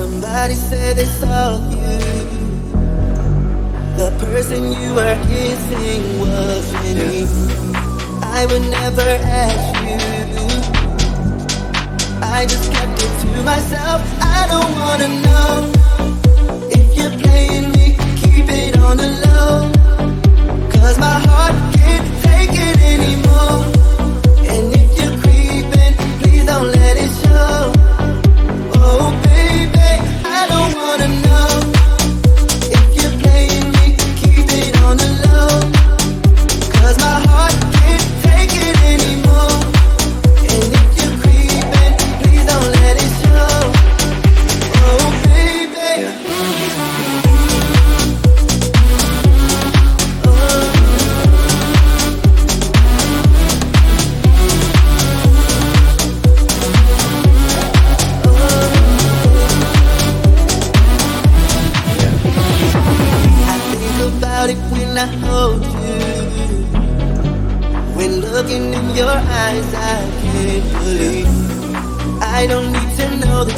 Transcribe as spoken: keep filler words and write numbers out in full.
Somebody said they saw you. The person you were kissing wasn't me. I would never ask you. I just kept it to myself. I don't wanna know if you're playing me. Keep it on the low, 'cause my heart can't take it anymore. And if you're creeping, please don't let it show. Oh baby, I don't wanna know if you're playing me. Keep it on the low, 'cause my heart can't take it anymore. And if you're creeping, please don't let it show. Oh baby, about it when I hold you. When looking in your eyes, I can't believe. I don't need to know the